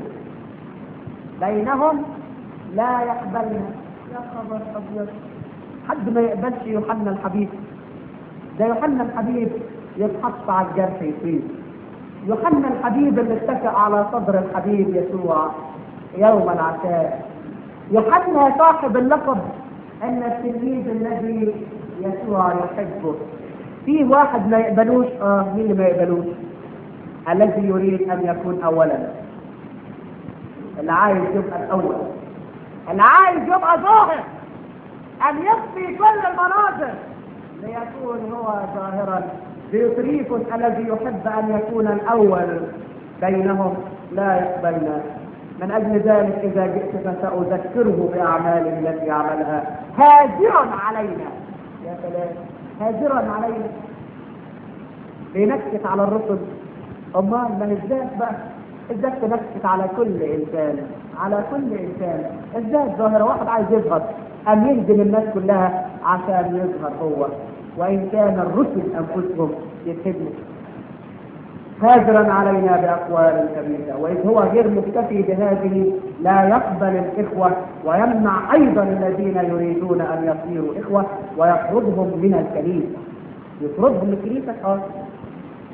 S2: بينهم لا يقبلنا. يا خبر أبيض، حد ما يقبلش يوحنا الحبيب ده. يوحنا الحبيب يتحط على الجرح يصيب. يوحنا الحبيب اللي اتكأ على صدر الحبيب يسوع يوم العشاء. يوحنا صاحب اللقب ان التلميذ الذي يسوع يحبه. في واحد ما يقبلوش. اه مين اللي ما يقبلوش؟ الذي يريد ان يكون اولا، اللي عايز يبقى الاول، اللي عايز يبقى ظاهر، ان يخفي كل المناظر ليكون هو ظاهرا. ديوتريفوس الذي يحب ان يكون الاول بينهم لا يقبلنا. من اجل ذلك اذا جئت فساذكره باعماله التي يعملها هاجرا علينا. يا سلام، هاجرا علينا. بينكت على الرسل. امال ما الذات بقى، الذات تنكت على كل انسان، على كل انسان. الذات ظاهره. واحد عايز يظهر أن يهدم الناس كلها عشان يظهر هو، وإن كان الرسل أنفسهم يتهدموا. هاجرا علينا بأقوال كبيرة. وإذ هو غير مكتفي بهذه لا يقبل الإخوة، ويمنع أيضا الذين يريدون أن يصيروا إخوة ويطردهم من الكنيسة. يطردهم من الكنيسة. اه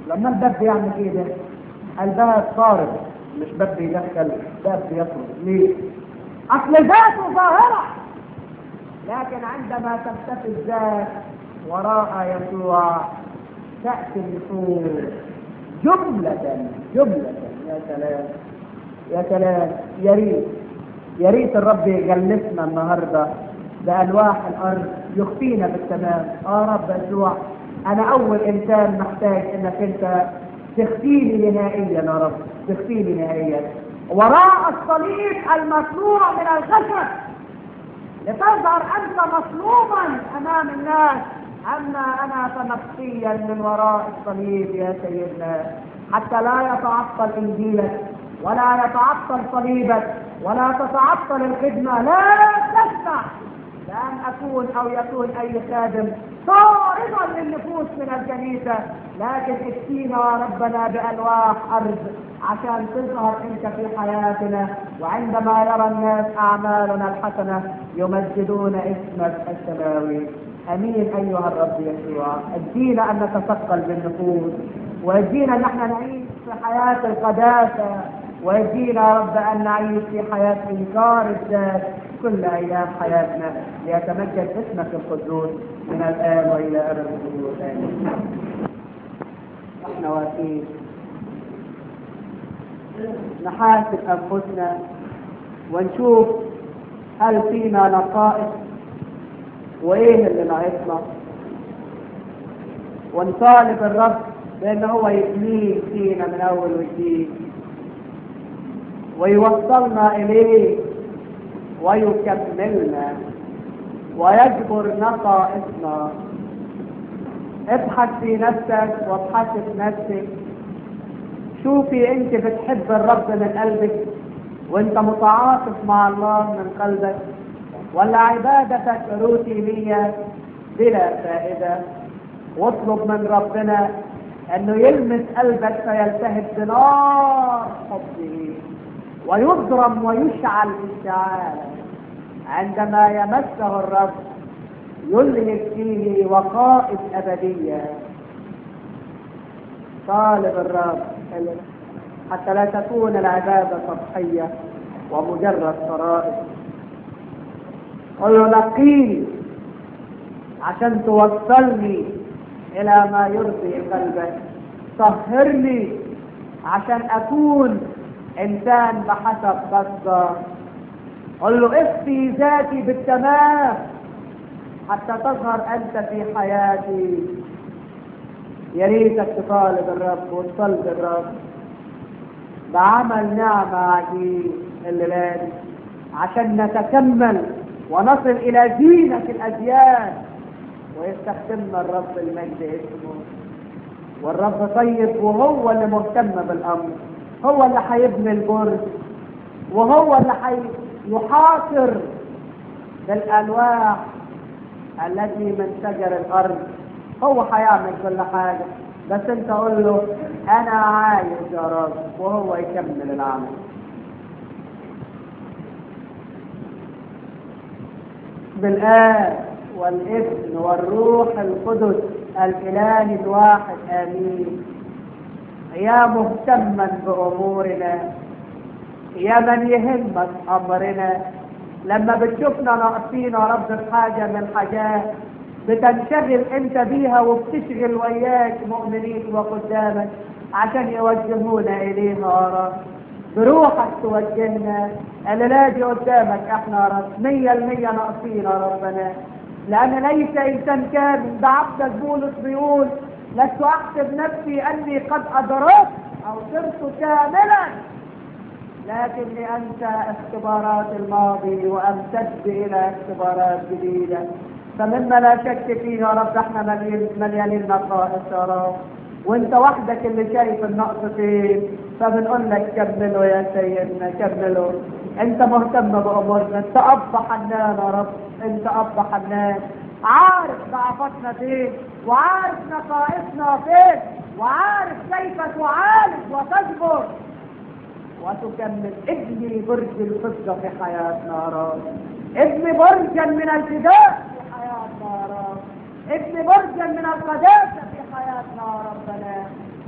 S2: لما الباب بيعمل ايه ده؟ الباب صارف، مش باب بيدخل، باب بيخرج. ليه؟ اصل ذاته ظاهره، لكن عندما تختفي الذات وراء يسوع تاتي النفوس جمله جمله. يا سلام يا سلام، يا ريت يا ريت الرب يجلسنا النهارده بألواح الأرض يخفينا بالتمام. آه رب يسوع، أنا أول إنسان محتاج إنك أنت تخفيني نهائيا يا رب، تخفيني نهائيا وراء الصليب المصنوع من الخشب، لتظهر أنت مصلوبا أمام الناس، أما أنا فمخفيا من وراء الصليب يا سيدنا، حتى لا يتعطل إنجيلك ولا يتعطل صليبك ولا تتعطل الخدمة. لا تسمح لأن أكون أو يكون أي خادم طاردا للنفوس من الكنيسة، لكن اكفينا ربنا بألواح أرض عشان تظهر أنت في حياتنا، وعندما يرى الناس أعمالنا الحسنة يمجدون اسمك السماوي. أمين أيها الرب يسوع، ادينا أن نتثقل بالنفوس، وادينا أن احنا نعيش في حياة القداسة، ويدينا يا رب أن نعيش في حياة إنكار الذات كل أيام حياتنا، ليتمجد اسمك القدوس من الآن وإلى أبد الدهور. آمين. نحن واقفين نحاسب أنفسنا ونشوف هل فينا نقائص وإيه اللي ناقصنا، ونطالب الرب بأن هو يبنيه فينا من أول وجديد ويوصلنا إليه ويكملنا ويجبر نقائصنا. ابحث في نفسك وابحث في نفسك، شوفي انت بتحب الرب من قلبك وانت متعاطف مع الله من قلبك، ولا عبادتك روتينية بلا فائدة. واطلب من ربنا انه يلمس قلبك فيلتهب بنار حبه ويضرم ويشعل اشتعالا. عندما يمسه الرب يلهب فيه وقائد أبدية. طالب الرب حتى لا تكون العبادة سطحية ومجرد فرائض. قل له نقيني عشان توصلني إلى ما يرضي قلبك، طهرني عشان أكون إنسان بحسب قصدك. قل له اخفي ذاتي بالتمام حتى تظهر أنت في حياتي. يا ريتك تطالب الرب وتصلي الرب بعمل نعمة عجيب الليلة دي عشان نتكمل ونصل إلى زينة الأديان ويستخدمنا الرب المجد اسمه. والرب طيب وهو اللي مهتم بالأمر، هو اللي هيبني البرج وهو اللي هيحاصر بالألواح التي من شجر الأرض. هو هيعمل كل حاجة، بس انت قول له انا عايز يا رب وهو يكمل العمل. بالآب والابن والروح القدس الإله الواحد آمين. يا مهتما بأمورنا، يا من يهمك أمرنا، لما بتشوفنا ناقصين يا رب في حاجة من الحاجات بتنشغل انت بيها وبتشغل وياك مؤمنين وقدامك عشان يوجهونا اليها يا رب. بروحك توجهنا الليلة دي قدامك احنا يا رب مية المية ناقصين يا ربنا، لان ليس انسان كامل. ده عبدك بولس بيقول لست احسب نفسي اني قد ادركت او صرت كاملا، لكن لأنت اختبارات الماضي وامتد الى اختبارات جديدة. فمما لا شك فيه يا رب احنا مليانين نقائص يا رب، وانت وحدك اللي شايف النقص فين. فبنقول لك كملوا يا سيدنا كملوا، انت مهتم بامورنا، انت اب حنان يا رب، انت اب حنان عارف ضعفاتنا فين وعارف نقائصنا فين وعارف كيف تعالج وتجبر وتكمل. ابني برج الفضة في حياتنا يا رب، ابني برجا من الفداء في حياتنا يا رب، ابني برجا من القداسة في حياتنا يا ربنا،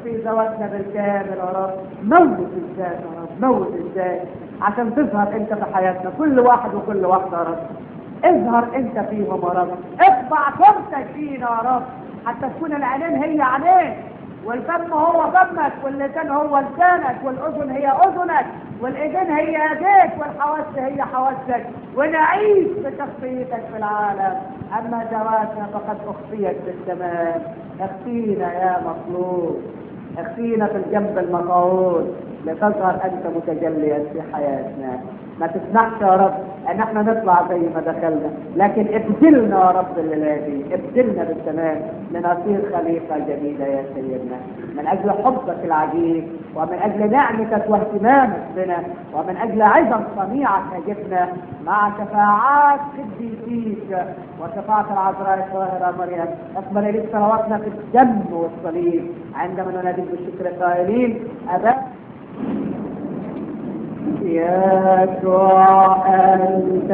S2: في ذواتنا بالكامل يا رب. موت الذات يا رب، موت الذات عشان تظهر انت في حياتنا، كل واحد وكل واحده يا رب. اظهر انت فيهم يا رب، اطبع صورتك فينا يا رب، حتى تكون العينين هي عينيك، والفم هو فمك، واللسان هو لسانك، والاذن هي اذنك، والايدين هي يديك، والحواس هي حواسك، ونعيش بشخصيتك في العالم. اما ذواتنا فقد اخفيت في السماء. اخفينا يا مخلوق، اخفينا في الجنب المقعود لتظهر انت متجليا في حياتنا. ما تسمحش يا رب ان احنا نطلع زي ما دخلنا، لكن ابدلنا يا رب الليله دي، ابدلنا بالتمام لنصير خليقه جديده يا سيدنا، من اجل حبك العجيب، ومن اجل نعمتك واهتمامك بنا، ومن اجل عظم صنيعك نجبنا، مع شفاعات قديسيك وشفاعه العذراء الطاهره مريم. اقبل اليك صلواتنا في الدم والصليب عندما نناديك بالشكر قائلين اباء يسوع أنت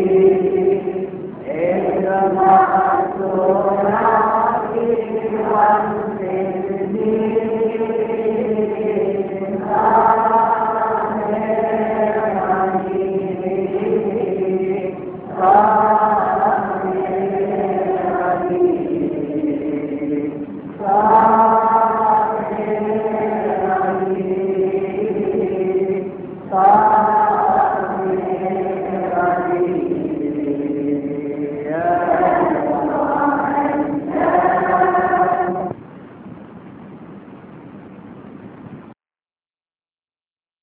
S3: Thank you.